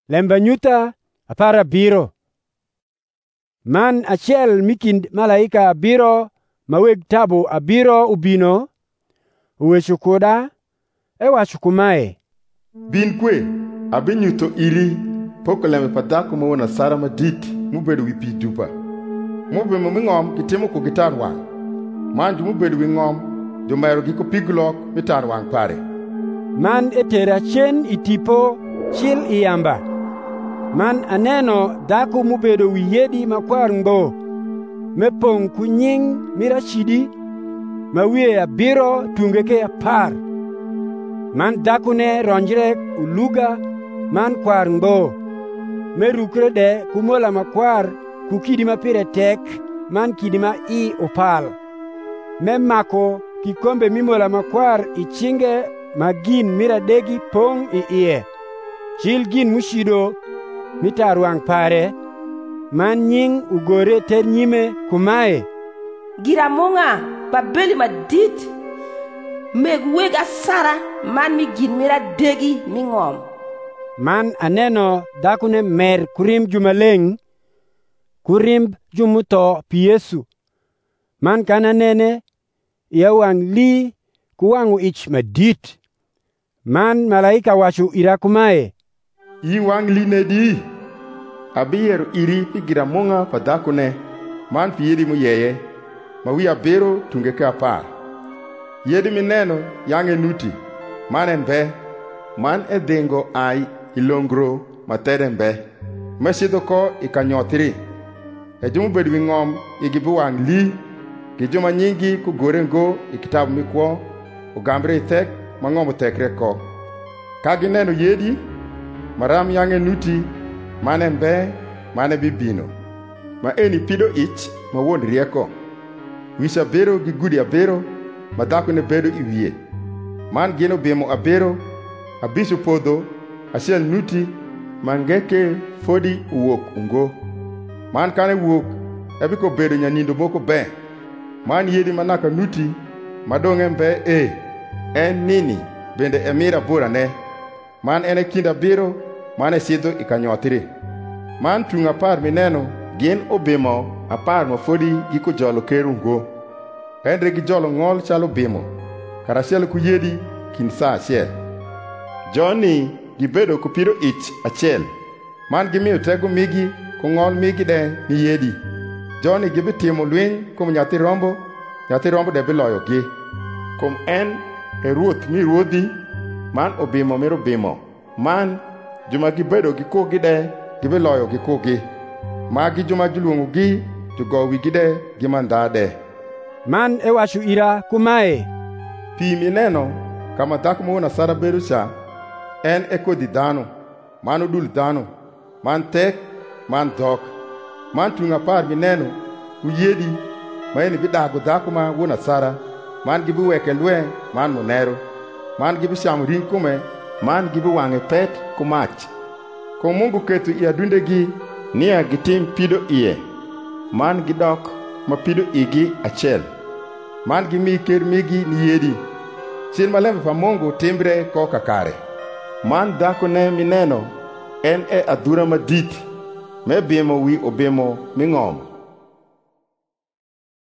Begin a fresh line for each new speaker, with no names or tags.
Lemba nyutha 17. Man achiel mikind malaika abiro maweg tabu abiro ubino uwecho koda ewacho kumae:
Bin kwe, abinyutho iri pok lembe pa dhako ma wuon asara madit mubedo wi pi dupa. Mubimo ming'om gitimo ko gitar wang'. Man mubedo wi ng'om jomero giko pigulok mitar wang' pare.
Man etera chen itipo chil iyamba. Man aneno dhako mubedo wi yedi makwar ngbo mepong' kunying mirachidi ma wiye abiro tunge ke 10. Man dhakone ronjre uluga man kwar ngbo merukre de kumola makwar ku kidi mapire tek man kidi ma i opal memako kikombe mimola makwar ichinge ma gin miradegi pong' iye. Chil gin mushido mitar wang' pare man nying ugore ter nyime kumae:
Giramong'a Babeli madit meg weg asara man mi gin miradegi ming'om.
Man aneno dhakone mer kurimb jumaleng' kurimb jumuto pi Yesu. Man kan anene iya wang' li kuwang'o ich madit. Man malaika wacho ira kumae:
I wang' li nedi? Abiyero iri pi giramong'a pa dhakone man pi yedi muyeye ma wi abiro tunge ke 10. Yedi mineno yang'e nuti man en be man e dhingo ai ilongro matere mbe mesidho ko ikanyothiri e jomubedo wi ng'om igi bi wang' li gi joma nyingi kogore ngo i kitabu mikwo ogambre ithek ma ng'om othekre ko. Ka gineno yedi maram yang'e nuti mane mbe mane bibino ma eni pido ich ma wuon rieko. Wich abiro gi gudi abiro ma dhako ne bedo i wiye man gin obimo abiro, abich opodho, achiel nuti ma ngeke fodi uwuok ungo. Man kane wuok ebiko bedo nyanindo moko be man yedi manaka nuti madong'e mbe en nini bende emira borane man ene kind abiro mane sidho ikanyothiri. Man tung 10 mineno gin obimo 10 ma fodi giko jolo ker ungo. Endre gi jolo ng'ol chalo bimo karachiel ku yedi kind sa achiel. Joni gibedo kupiro ich achiel man gimiyo tego migi ku ng'ol migi de ni yedi. Joni gibitimo lweny kuom nyathi rombo de biloyogi kuom en e ruoth mi ruodhi man obimo mirobimo man joma gibedo gi kogi de gibiloyo gi kogi magi joma giluongogi jogo wigi de gi mandade.
Man ewacho ira kumae:
Pi mineno kama dhako ma wuon asara bedo cha en e kodhi dhano man odul dhano man tek man dhok. Man tung 10 mineno uyedi ma eni bidago dhako ma wuon asara man gibiweke lwe man monero man gibichamo ring kume man gibiwang'e pet kumach. Ko Mungu keto i adundegi niya gitim pido iye man gidok ma pido igi achiel man gimi ker migi ni yedi. Chil malembe pa Mungu timbre koka kare. Man dhako ne mineno en e adhura madit me bimo wi obimo ming'om